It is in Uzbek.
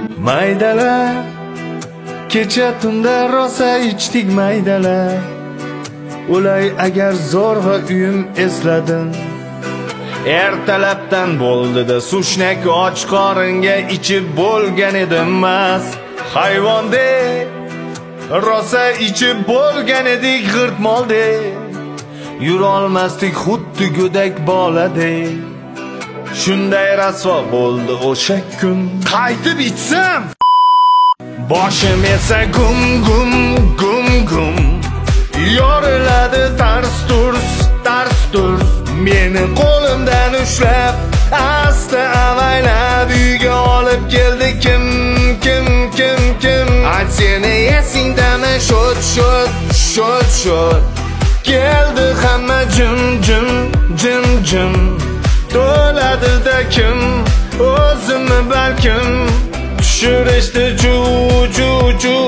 Maydalar kecha tunda rosa ichdik maydalar. O'lay agar zo'rg'a uyim esladim. Ertalabdan bo'ldida sushnak och qoringa ichib bo'lgan edim mas. Hayvondek rosa ichib bo'lgan edik g'irtmoldek. Yurolmasdik xuddi go'dak boladek. Shunday rasvo bo'ldi o'sha kun. Qaytib ichsam boshim esa gum gum gum gum. Yoriladi tars turs. Meni qo'limdan ushlab asta avaylab uyga olib keldi kim. Ay seni esingdami shot. Keldi hamma jim. To'ladida kim o'zimni balkim tushirishdi chuv